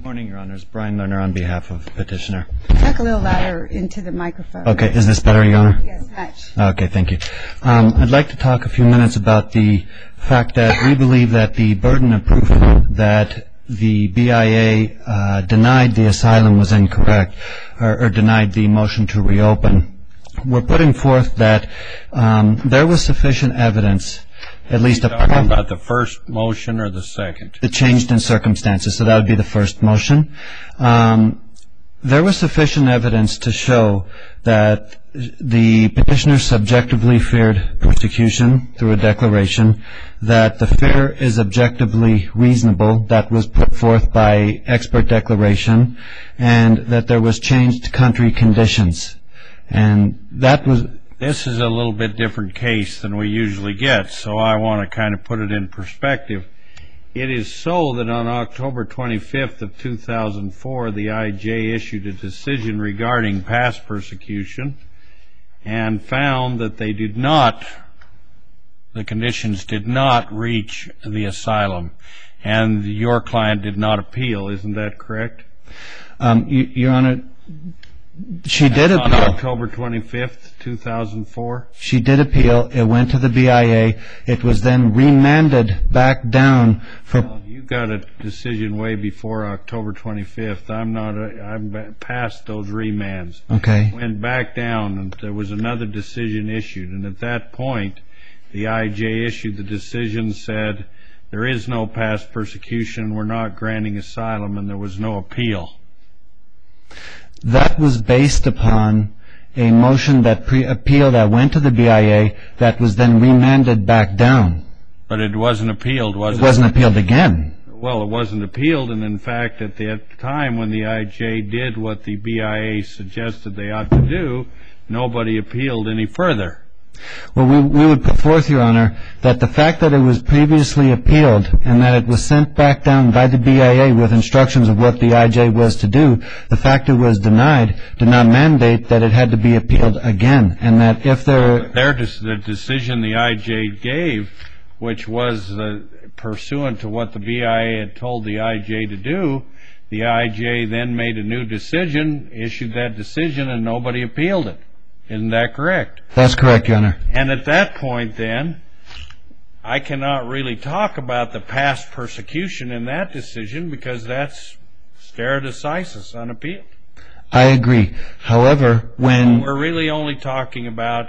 Good morning, Your Honors. Brian Lerner on behalf of Petitioner. Talk a little louder into the microphone. Okay, is this better, Your Honor? Yes, much. Okay, thank you. I'd like to talk a few minutes about the fact that we believe that the burden of proof that the BIA denied the asylum was incorrect, or denied the motion to reopen. We're putting forth that there was sufficient evidence, at least talking about the first motion or the second? The changed in circumstances, so that would be the first motion. There was sufficient evidence to show that the petitioner subjectively feared persecution through a declaration, that the fear is objectively reasonable, that was put forth by expert declaration, and that there was changed country conditions. And that was... This is a little bit different case than we usually get, so I want to kind of put it in perspective. It is so that on October 25th of 2004, the IJ issued a decision regarding past persecution and found that they did not, the conditions did not reach the asylum, and your client did not appeal. Isn't that correct? Your Honor, she did appeal. On October 25th, 2004? She did appeal. It went to the BIA. It was then remanded back down for... Well, you got a decision way before October 25th. I'm past those remands. Okay. Went back down, and there was another decision issued. And at that point, the IJ issued the decision, said there is no past persecution, we're not granting asylum, and there was no appeal. That was based upon a motion that appeal that went to the BIA that was then remanded back down. But it wasn't appealed, was it? It wasn't appealed again. Well, it wasn't appealed, and in fact, at the time when the IJ did what the BIA suggested they ought to do, nobody appealed any further. Well, we would put forth, Your Honor, that the fact that it was previously appealed and that it was sent back down by the BIA with instructions of what the IJ was to do, the fact it was denied did not mandate that it had to be appealed again, and that if there... The decision the IJ gave, which was pursuant to what the BIA had told the IJ to do, the IJ then made a new decision, issued that decision, and nobody appealed it. Isn't that correct? That's correct, Your Honor. And at that point, then, I cannot really talk about the past persecution in that decision because that's stare decisis, unappealed. I agree. However, when... We're really only talking about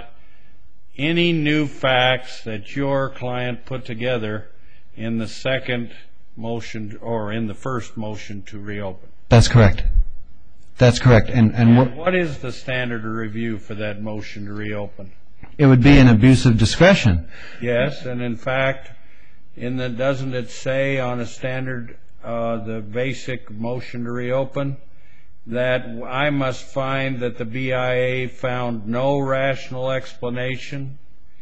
any new facts that your client put together in the second motion or in the first motion to reopen. That's correct. That's correct. And what is the standard of review for that motion to reopen? It would be an abuse of discretion. Yes, and in fact, doesn't it say on a standard, the basic motion to reopen, that I must find that the BIA found no rational explanation,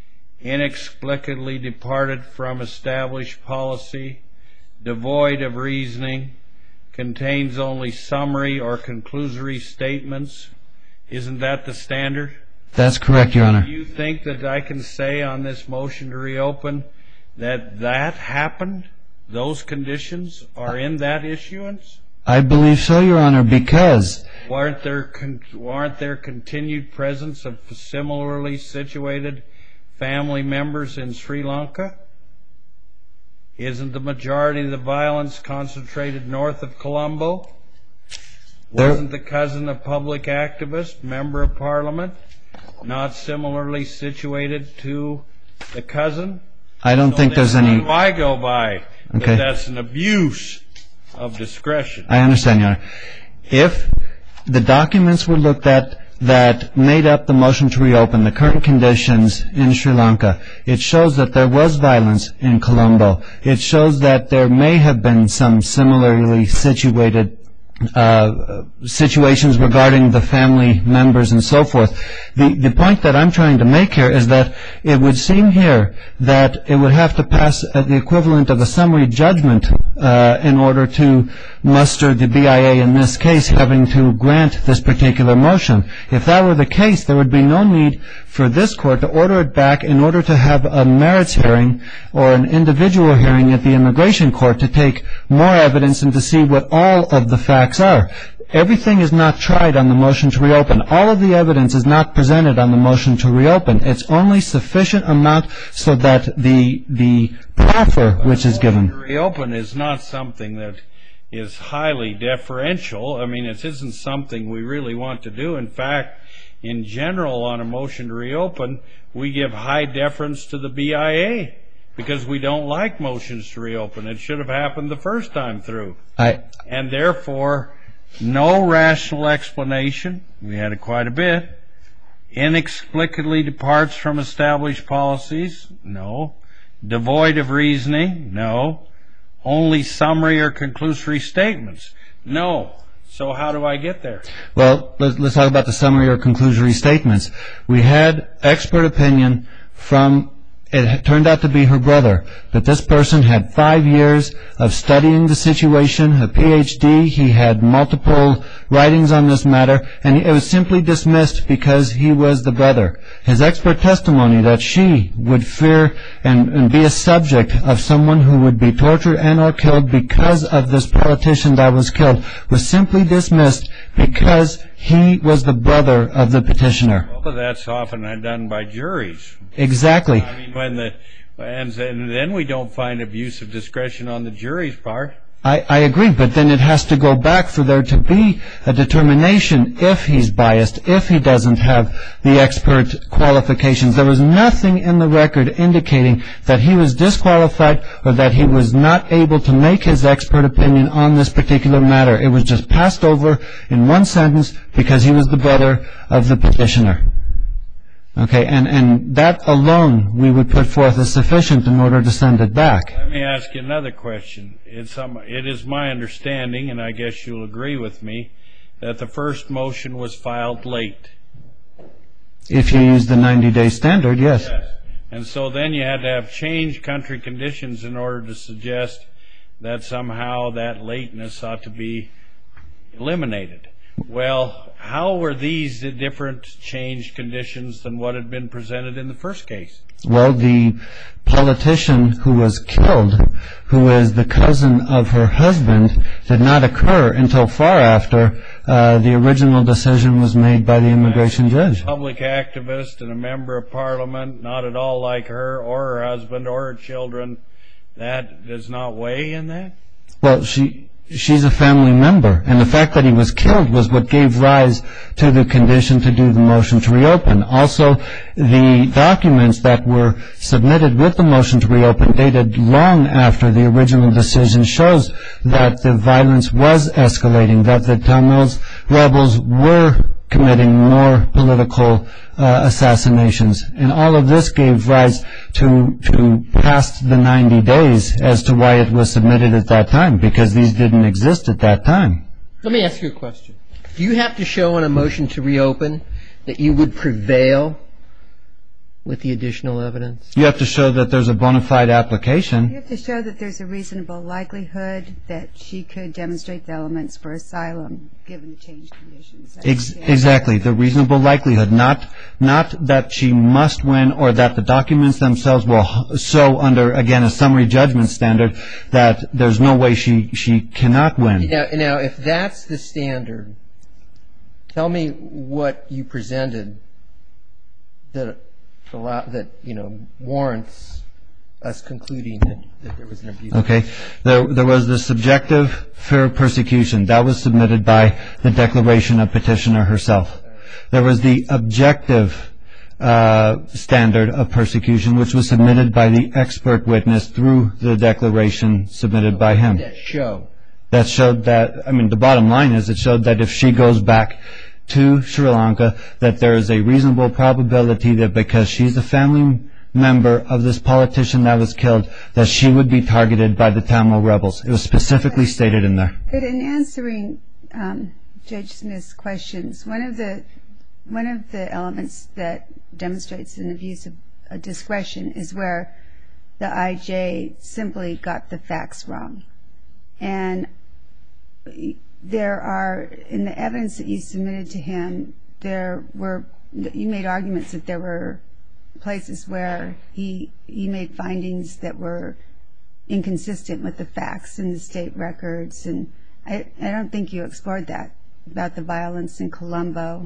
inexplicably departed from established policy, devoid of reasoning, contains only summary or conclusory statements? Isn't that the standard? That's correct, Your Honor. Do you think that I can say on this motion to reopen that that happened? Those conditions are in that issuance? I believe so, Your Honor, because... Aren't there continued presence of similarly situated family members in Sri Lanka? Isn't the majority of the violence concentrated north of Colombo? Wasn't the cousin a public activist, member of parliament, not similarly situated to the cousin? I don't think there's any... What do I go by? Okay. That's an abuse of discretion. I understand, Your Honor. If the documents were looked at that made up the motion to reopen, the current conditions in Sri Lanka, it shows that there was violence in Colombo. It shows that there may have been some similarly situated situations regarding the family members and so forth. The point that I'm trying to make here is that it would seem here that it would have to pass the equivalent of a summary judgment in order to muster the BIA in this case having to grant this particular motion. If that were the case, there would be no need for this court to order it back in order to have a merits hearing or an individual hearing at the immigration court to take more evidence and to see what all of the facts are. Everything is not tried on the motion to reopen. All of the evidence is not presented on the motion to reopen. It's only sufficient amount so that the proffer which is given. The motion to reopen is not something that is highly deferential. I mean, it isn't something we really want to do. In fact, in general, on a motion to reopen, we give high deference to the BIA because we don't like motions to reopen. It should have happened the first time through. And therefore, no rational explanation. We had it quite a bit. Inexplicably departs from established policies. No. Devoid of reasoning. No. Only summary or conclusory statements. No. So how do I get there? Well, let's talk about the summary or conclusory statements. We had expert opinion from, it turned out to be her brother, that this person had 5 years of studying the situation, a PhD, he had multiple writings on this matter, and it was simply dismissed because he was the brother. His expert testimony that she would fear and be a subject of someone who would be tortured and or killed because of this politician that was killed was simply dismissed because he was the brother of the petitioner. Well, that's often done by juries. Exactly. I mean, and then we don't find abuse of discretion on the jury's part. I agree, but then it has to go back for there to be a determination if he's biased, if he doesn't have the expert qualifications. There was nothing in the record indicating that he was disqualified or that he was not able to make his expert opinion on this particular matter. It was just passed over in one sentence because he was the brother of the petitioner. Okay, and that alone we would put forth as sufficient in order to send it back. Let me ask you another question. It is my understanding, and I guess you'll agree with me, that the first motion was filed late. If you use the 90-day standard, yes. And so then you had to have changed country conditions in order to suggest that somehow that lateness ought to be eliminated. Well, how were these different changed conditions than what had been presented in the first case? Well, the politician who was killed, who is the cousin of her husband, did not occur until far after the original decision was made by the immigration judge. A public activist and a member of parliament, not at all like her or her husband or her children, that does not weigh in that? Well, she's a family member, and the fact that he was killed was what gave rise to the condition to do the motion to reopen. Also, the documents that were submitted with the motion to reopen dated long after the original decision shows that the violence was escalating, that the Tamil rebels were committing more political assassinations. And all of this gave rise to past the 90 days as to why it was submitted at that time, because these didn't exist at that time. Let me ask you a question. Do you have to show on a motion to reopen that you would prevail with the additional evidence? You have to show that there's a bona fide You application. have to show that there's a reasonable likelihood that she could demonstrate the elements for asylum given the changed conditions. Exactly, the reasonable likelihood, not that she must win or that the documents themselves will show under, again, a summary judgment standard that there's no way she cannot win. Now, if that's the standard, tell me what you presented that warrants us concluding that there was an abuse. Okay, there was the subjective fear of persecution. That was submitted by the declaration of petitioner herself. There was the objective standard of persecution, which was submitted by the expert witness through the declaration submitted by him. That showed that, the bottom line is it showed that if she goes back to Sri Lanka, that there is a reasonable probability that because she's a family member of this politician that was killed, that she would be targeted by the Tamil rebels. It was specifically stated in there. But in answering Judge Smith's questions, one of the elements that demonstrates an abuse of discretion is where the IJ simply got the facts wrong. And there are, in the evidence that you submitted to him, you made arguments that there were places where he made findings that were inconsistent with the facts in the state records, and I don't think you explored that, about the violence in Colombo.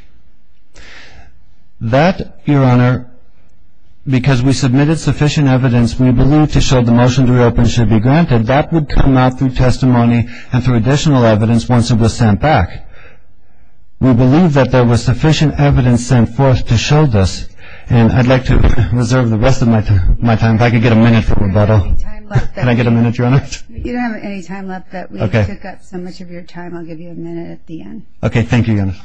That, Your Honor, because we submitted sufficient evidence we believe to show the motion to reopen should be granted, that would come out through testimony and through additional evidence once it was sent back. We believe that there was sufficient evidence sent forth to show this, and I'd like to reserve the rest of my time. If I could get a minute for rebuttal. Can I get a minute, Your Honor? You don't have any time left, but we took up so much of your time. I'll give you a minute at the end. Okay, thank you, Your Honor.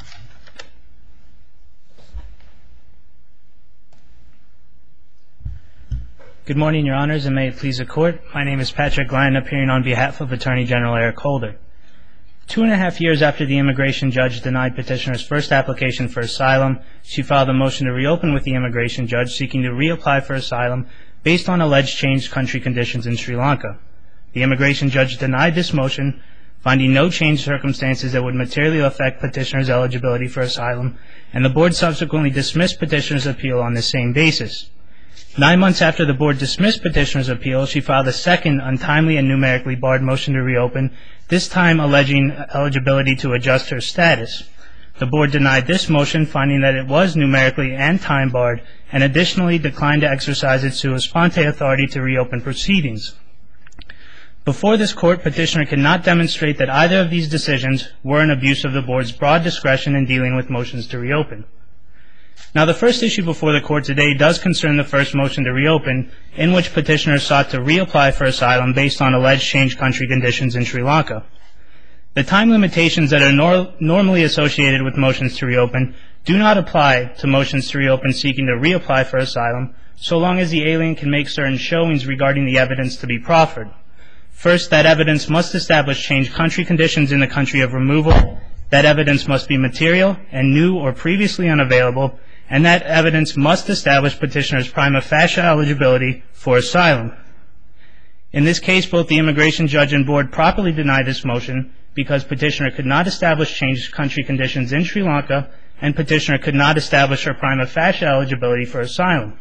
Good morning, Your Honors, and may it please the Court. My name is Patrick Glenn, appearing on behalf of Attorney General Eric Holder. 2.5 years after the immigration judge denied petitioner's first application for asylum, she filed a motion to reopen with the immigration judge seeking to reapply for asylum based on alleged changed country conditions in Sri Lanka. The immigration judge denied this motion, finding no changed circumstances that would materially affect petitioner's eligibility for asylum, and the board subsequently dismissed petitioner's appeal on the same basis. 9 months after the board dismissed petitioner's appeal, she filed a second untimely and numerically barred motion to reopen, this time alleging eligibility to adjust her status. The board denied this motion, finding that it was numerically and time barred, and additionally declined to exercise its sua sponte authority to reopen proceedings. Before this court, petitioner cannot demonstrate that either of these decisions were an abuse of the board's broad discretion in dealing with motions to reopen. Now, the first issue before the court today does concern the first motion to reopen, in which petitioner sought to reapply for asylum based on alleged changed country conditions in Sri Lanka. The time limitations that are normally associated with motions to reopen do not apply to motions to reopen seeking to reapply for asylum, so long as the alien can make certain showings regarding the evidence to be proffered. First, that evidence must establish changed country conditions in the country of removal. That evidence must be material and new or previously unavailable, and that evidence must establish petitioner's prima facie eligibility for asylum. In this case, both the immigration judge and board properly denied this motion because petitioner could not establish changed country conditions in Sri Lanka, and petitioner could not establish her prima facie eligibility for asylum.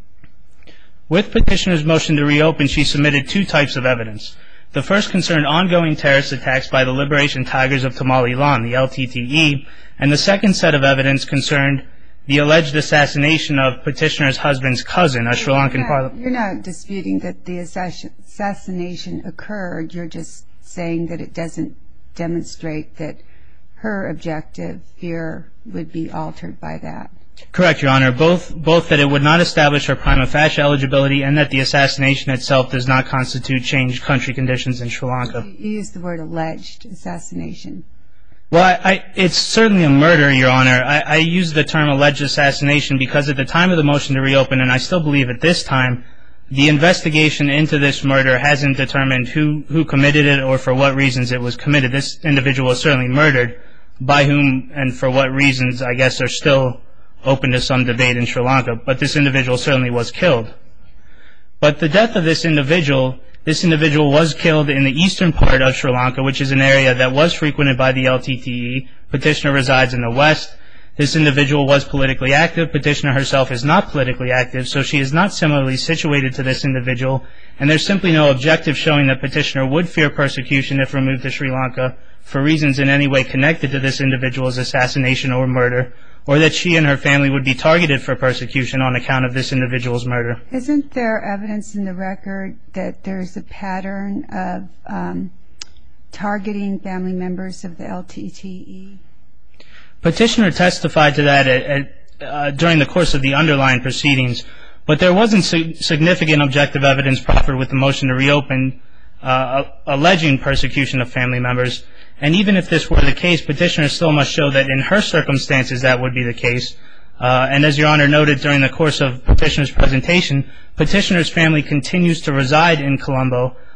With petitioner's motion to reopen, she submitted two types of evidence. The first concerned ongoing terrorist attacks by the Liberation Tigers of Tamil-Eelam, the LTTE, and the second set of evidence concerned the alleged assassination of petitioner's husband's cousin, a Sri Lankan parliament. You're not disputing that the assassination occurred. You're just saying that it doesn't demonstrate that her objective here would be altered by that. Correct, Your Honor. Both that it would not establish her prima facie eligibility and that the assassination itself does not constitute changed country conditions in Sri Lanka. You used the word alleged assassination. Well, it's certainly a murder, Your Honor. I use the term alleged assassination because at the time of the motion to reopen, and I still believe at this time, the investigation into this murder hasn't determined who committed it or for what reasons it was committed. This individual was certainly murdered. By whom and for what reasons, I guess, are still open to some debate in Sri Lanka. But this individual certainly was killed. But the death of this individual was killed in the eastern part of Sri Lanka, which is an area that was frequented by the LTTE. Petitioner resides in the west. This individual was politically active. Petitioner herself is not politically active, so she is not similarly situated to this individual, and there's simply no objective showing that petitioner would fear persecution if removed to Sri Lanka for reasons in any way connected to this individual's assassination or murder, or that she and her family would be targeted for persecution on account of this individual's murder. Isn't there evidence in the record that there's a pattern of targeting family members of the LTTE? Petitioner testified to that during the course of the underlying proceedings, but there wasn't significant objective evidence proffered with the motion to reopen alleging persecution of family members. And even if this were the case, petitioner still must show that in her circumstances that would be the case. And as Your Honor noted during the course of petitioner's presentation, petitioner's family continues to reside in Colombo,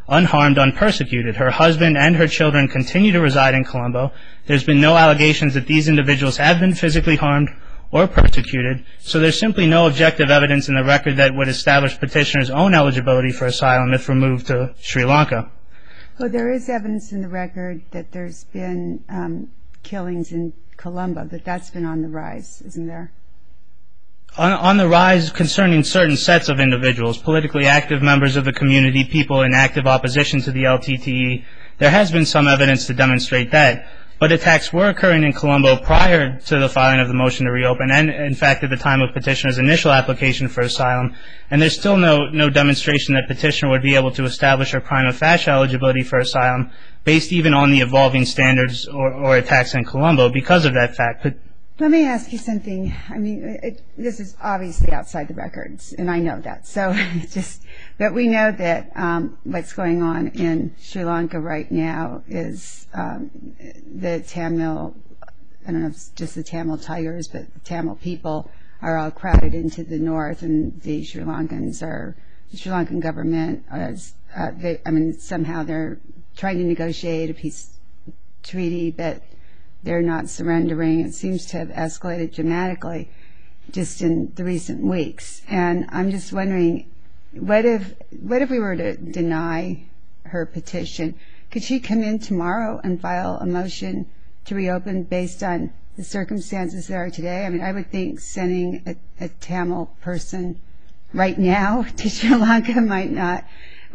unharmed, unpersecuted. Her husband and her children continue to reside in Colombo. There's been no allegations that these individuals have been physically harmed or persecuted, so there's simply no objective evidence in the record that would establish petitioner's own eligibility for asylum if removed to Sri Lanka. Well, there is evidence in the record that there's been killings in Colombo, that that's been on the rise, isn't there? On the rise concerning certain sets of individuals, politically active members of the community, people in active opposition to the LTTE, there has been some evidence to demonstrate that. But attacks were occurring in Colombo prior to the filing of the motion to reopen and, in fact, at the time of petitioner's initial application for asylum. And there's still no demonstration that petitioner would be able to establish her prima facie eligibility for asylum based even on the evolving standards or attacks in Colombo because of that fact. Let me ask you something. I mean, this is obviously outside the records, and I know that. So but we know that what's going on in Sri Lanka right now is the Tamil, I don't know if it's just the Tamil Tigers, but the Tamil people are all crowded into the north, and the Sri Lankan government somehow they're trying to negotiate a peace treaty, but they're not surrendering. It seems to have escalated dramatically just in the recent weeks. And I'm just wondering, what if we were to deny her petition? Could she come in tomorrow and file a motion to reopen based on the circumstances that are today? I mean, I would think sending a Tamil person right now to Sri Lanka might not.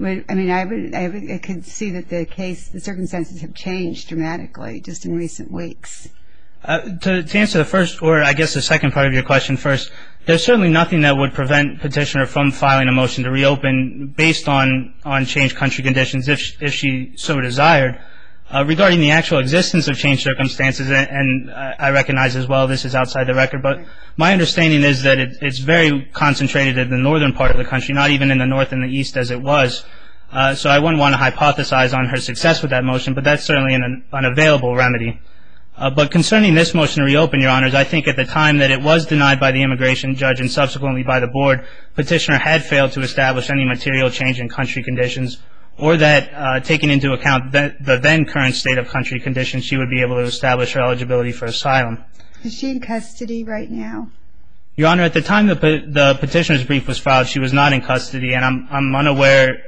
I could see that the circumstances have changed dramatically just in recent weeks. To answer the first, or I guess the second part of your question first, there's certainly nothing that would prevent petitioner from filing a motion to reopen based on changed country conditions if she so desired. Regarding the actual existence of changed circumstances, and I recognize as well this is outside the record, but my understanding is that it's very concentrated in the northern part of the country, not even in the north and the east as it was. So I wouldn't want to hypothesize on her success with that motion, but that's certainly an unavailable remedy. But concerning this motion to reopen, Your Honors, I think at the time that it was denied by the immigration judge and subsequently by the board, petitioner had failed to establish any material change in country conditions, or that, taking into account the then current state of country conditions, she would be able to establish her eligibility for asylum. Is she in custody right now? Your Honor, at the time the petitioner's brief was filed, she was not in custody, and I'm unaware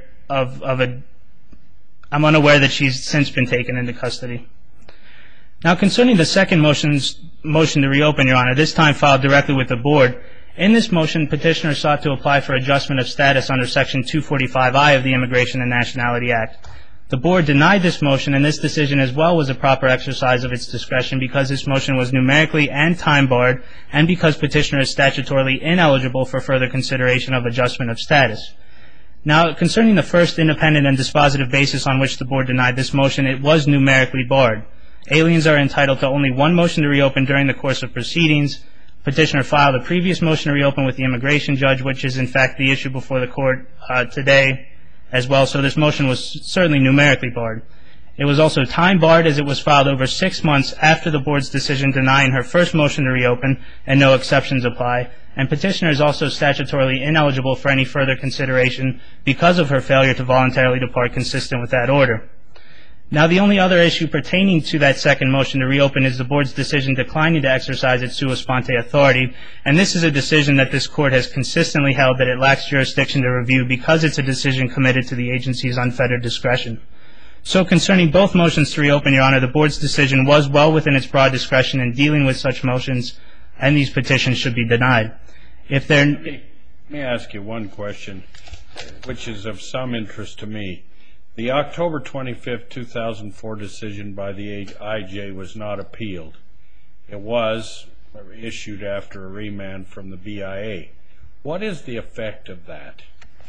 that she's since been taken into custody. Now, concerning the second motion to reopen, Your Honor, this time filed directly with the board, in this motion, petitioner sought to apply for adjustment of status under Section 245I of the Immigration and Nationality Act. The board denied this motion, and this decision as well was a proper exercise of its discretion because this motion was numerically and time-barred, and because petitioner is statutorily ineligible for further consideration of adjustment of status. Now, concerning the first independent and dispositive basis on which the board denied this motion, it was numerically barred. Aliens are entitled to only one motion to reopen during the course of proceedings. Petitioner filed a previous motion to reopen with the immigration judge, which is in fact the issue before the court today as well, so this motion was certainly numerically barred. It was also time barred as it was filed over 6 months after the board's decision denying her first motion to reopen, and no exceptions apply. And petitioner is also statutorily ineligible for any further consideration because of her failure to voluntarily depart consistent with that order. Now, the only other issue pertaining to that second motion to reopen is the board's decision declining to exercise its sua sponte authority, and this is a decision that this court has consistently held that it lacks jurisdiction to review because it's a decision committed to the agency's unfettered discretion. So concerning both motions to reopen, Your Honor, the board's decision was well within its broad discretion in dealing with such motions, and these petitions should be denied. Let me ask you one question, which is of some interest to me. The October 25, 2004 decision by the IJ was not appealed. It was issued after a remand from the BIA. What is the effect of that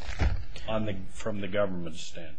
from the government's standpoint?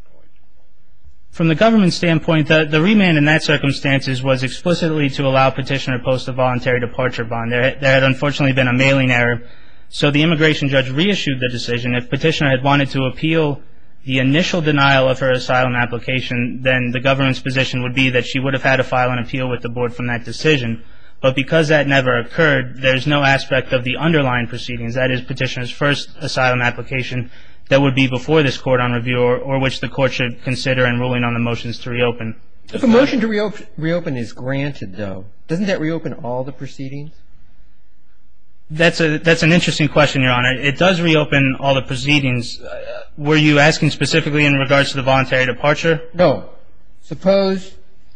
From the government standpoint, the remand in that circumstances was explicitly to allow petitioner to post a voluntary departure bond. There had unfortunately been a mailing error, so the immigration judge reissued the decision. If petitioner had wanted to appeal the initial denial of her asylum application, then the government's position would be that she would have had to file an appeal with the board from that decision. But because that never occurred, there's no aspect of the underlying proceedings, that is petitioner's first asylum application, that would be before this court on review, or which the court should consider in ruling on the motions to reopen. If a motion to reopen is granted, though, doesn't that reopen all the proceedings? That's an interesting question, Your Honor. It does reopen all the proceedings. Were you asking specifically in regards to the voluntary departure? No. Suppose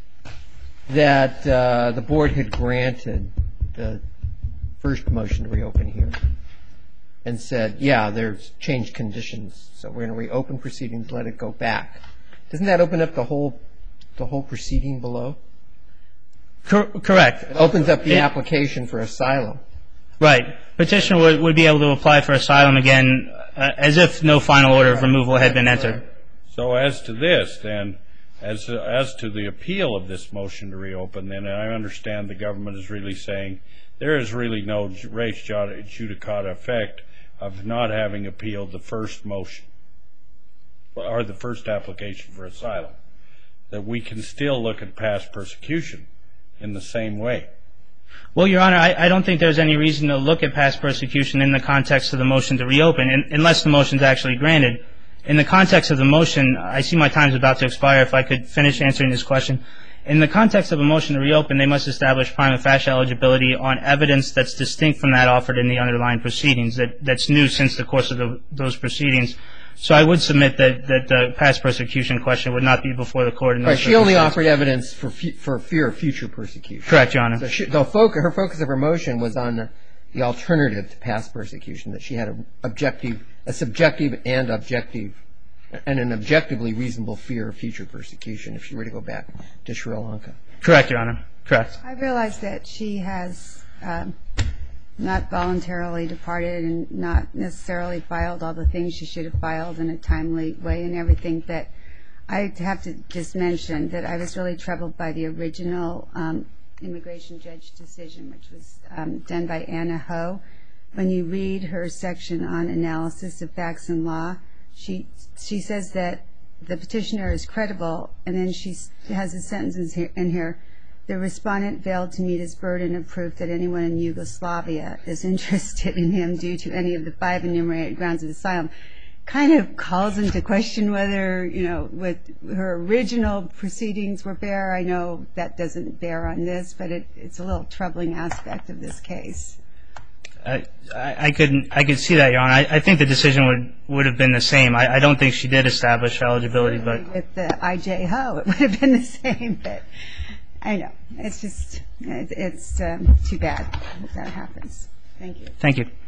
that the board had granted the first motion to reopen here and said, yeah, there's changed conditions, so we're going to reopen proceedings, let it go back. Doesn't that open up the whole proceeding below? Correct. It opens up the application for asylum. Right. Petitioner would be able to apply for asylum again as if no final order of removal had been entered. So as to this, then, as to the appeal of this motion to reopen, then I understand the government is really saying there is really no res judicata effect of not having appealed the first motion or the first application for asylum, that we can still look at past persecution in the same way. Well, Your Honor, I don't think there's any reason to look at past persecution in the context of the motion to reopen, unless the motion is actually granted. In the context of the motion, I see my time is about to expire. If I could finish answering this question. In the context of a motion to reopen, they must establish prima facie eligibility on evidence that's distinct from that offered in the underlying proceedings, that's new since the course of those proceedings. So I would submit that the past persecution question would not be before the court. Right. She only offered evidence for fear of future persecution. Correct, Your Honor. So her focus of her motion was on the alternative to past persecution, that she had a subjective and an objectively reasonable fear of future persecution if she were to go back to Sri Lanka. Correct, Your Honor. Correct. I realize that she has not voluntarily departed and not necessarily filed all the things she should have filed in a timely way and everything, but I have to just mention that I was really troubled by the original immigration judge decision, which was done by Anna Ho. When you read her section on analysis of facts and law, she says that the petitioner is credible, and then she has a sentence in here: the respondent failed to meet his burden of proof that anyone in Yugoslavia is interested in him due to any of the 5 enumerated grounds of asylum. Kind of calls into question whether, with her original proceedings were fair. I know that doesn't bear on this, but it's a little troubling aspect of this case. I could see that, Your Honor. I think the decision would have been the same. I don't think she did establish eligibility, but with the I.J. Ho, it would have been the same. But I know it's just it's too bad that happens. Thank you. Thank you.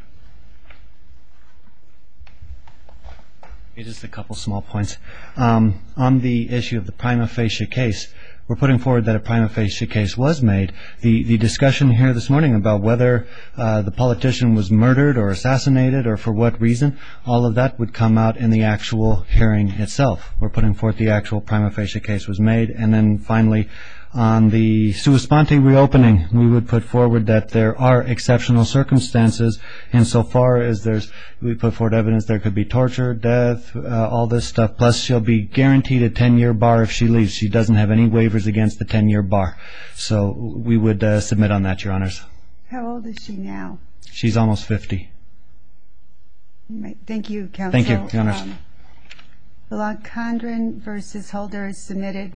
Just a couple small points. On the issue of the prima facie case, we're putting forward that a prima facie case was made. The discussion here this morning about whether the politician was murdered or assassinated or for what reason, all of that would come out in the actual hearing itself. We're putting forth the actual prima facie case was made. And then finally, on the sua sponte reopening, we would put forward that there are exceptional circumstances insofar as we put forward evidence there could be torture, death, all this stuff. Plus, she'll be guaranteed a 10-year bar if she leaves. She doesn't have any waivers against the 10-year bar. So we would submit on that, Your Honors. How old is she now? She's almost 50. Right. Thank you, Counsel. Thank you, Your Honors. Balakandran v. Holder is submitted.